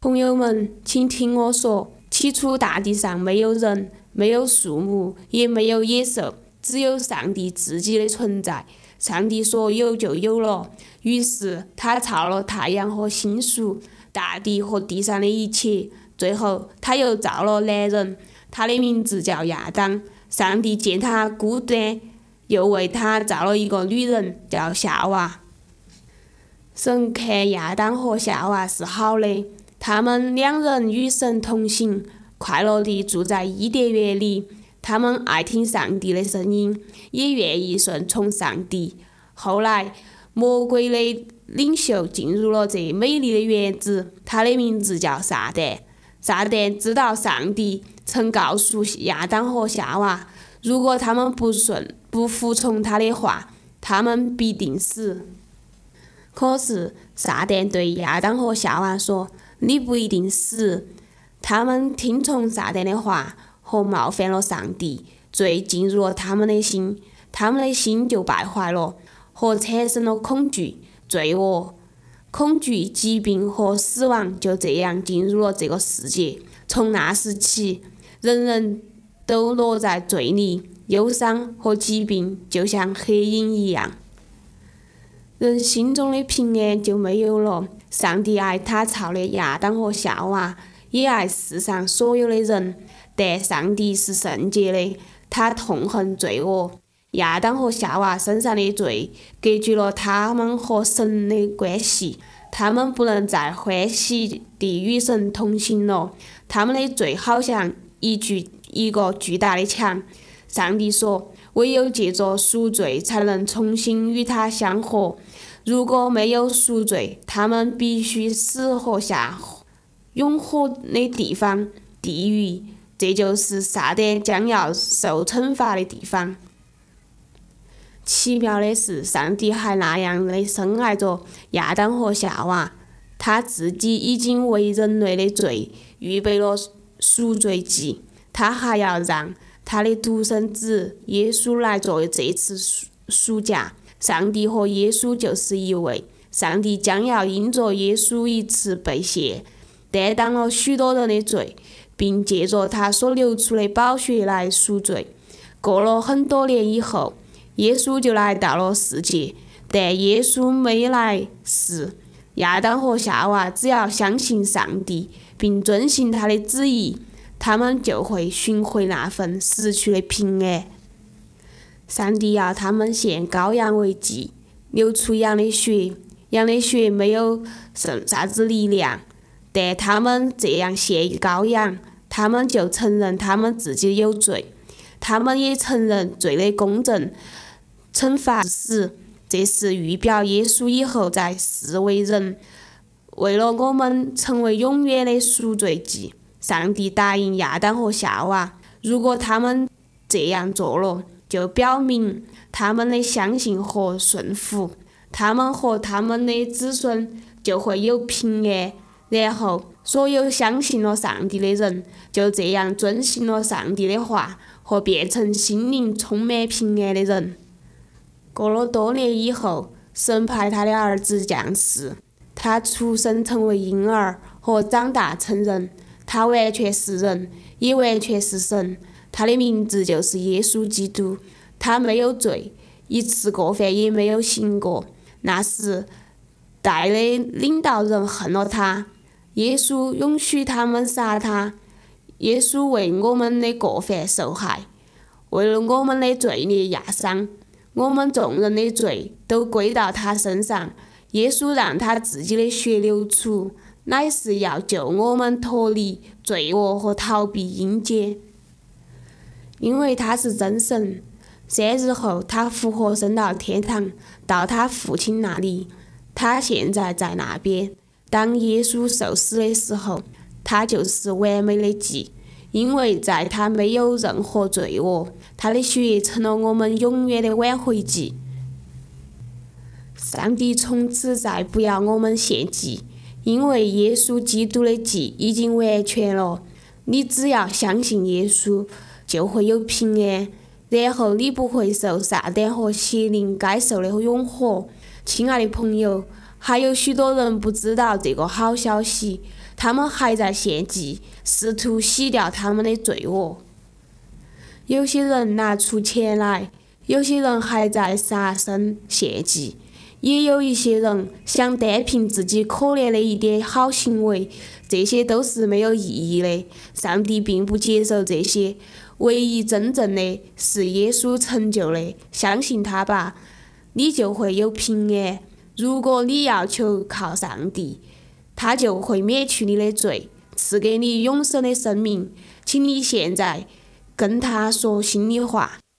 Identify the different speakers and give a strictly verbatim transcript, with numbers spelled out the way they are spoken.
Speaker 1: 朋友们，请听我说，起初大地上没有人，没有树木，也没有野兽，只有上帝自己的存在。上帝说有就有了，于是他造了太阳和星宿，大地和地上的一切。最后他又造了男人，他的名字叫亚当。上帝见他孤单，又为他造了一个女人，叫夏娃。神看亚当和夏娃是好的，他们两人与神同行，快乐地住在伊甸园里。他们爱听上帝的声音，也愿意顺从上帝。后来，魔鬼的领袖进入了这美丽的园子，他的名字叫撒旦。撒旦知道上帝曾告诉亚当和夏娃，如果他们不顺不服从他的话，他们必定死。可是撒旦对亚当和夏娃说：“你不一定死。”他们听从撒旦的话和冒犯了上帝，罪进入了他们的心，他们的心就败坏了，和产生了恐惧、罪恶。恐惧、疾病和死亡就这样进入了这个世界。从那时起，人人都落在罪里，忧伤和疾病就像黑影一样，人心中的平安就没有了。上帝爱他造的亚当和夏娃，也爱世上所有的人，但上帝是圣洁的，他痛恨罪恶。亚当和夏娃身上的罪隔绝了他们和神的关系，他们不能再欢喜地与神同行了。他们的罪好像一具一个巨大的墙。上帝说，唯有借着赎罪才能重新与他相合。如果没有赎罪，他们必须死和下永火的地方，地狱，这就是撒旦将要受惩罚的地方。奇妙的是，上帝还那样的深爱着亚当和夏娃，他自己已经为人类的罪预备了赎罪祭，他还要让他的独生子耶稣来做这次赎赎价。上帝和耶稣就是一位，上帝将要因着耶稣一次被献，担当了许多人的罪，并借着他所流出的宝血来赎罪。过了很多年以后，耶稣就来到了世界，但耶稣没来世。亚当和夏娃只要相信上帝，并遵行他的旨意，他们就会寻回那份失去的平安。上帝要他们献羔羊为祭，流出羊的血。羊的血没有啥子力量，但他们这样献羔羊，他们就承认他们自己有罪，他们也承认罪的公正惩罚死。这是预表耶稣以后在世为人，为了我们成为永远的赎罪祭。上帝答应亚当和夏娃，如果他们这样做了，就表明他们的相信和顺服，他们和他们的子孙就会有平安。然后所有相信了上帝的人，就这样遵行了上帝的话，和变成心灵充满平安的人。过了多年以后，神派他的儿子降世，他出生成为婴儿和长大成人，他完全是人，也完全是神。他的名字就是耶稣基督，他没有罪，一次过犯也没有行过。那时代的领导人恨了他，耶稣允许他们杀他。耶稣为我们的过犯受害，为了我们的罪孽压伤，我们众人的罪都归到他身上。耶稣让他自己的血流出，乃是要救我们脱离罪恶和逃避阴间。因为他是真神，三日后他复活升到天堂，到他父亲那里。他现在在那边。当耶稣受死的时候，他就是完美的祭，因为在他没有任何罪恶，他的血成了我们永远的挽回祭。上帝从此再不要我们献祭，因为耶稣基督的祭已经完全了。你只要相信耶稣，就会有平安，然后你不会受撒旦和邪灵该受的永火。亲爱的朋友，还有许多人不知道这个好消息， 他们还在献祭，试图洗掉他们的罪恶。有些人拿出钱来，有些人还在杀生献祭，也有一些人想单凭自己可怜的一点好行为，这些都是没有意义的。上帝并不接受这些，唯一真正的是耶稣成就的，相信他吧，你就会有平安。如果你要求靠上帝，他就会免去你的罪，赐给你永生的生命。请你现在跟他说心里话。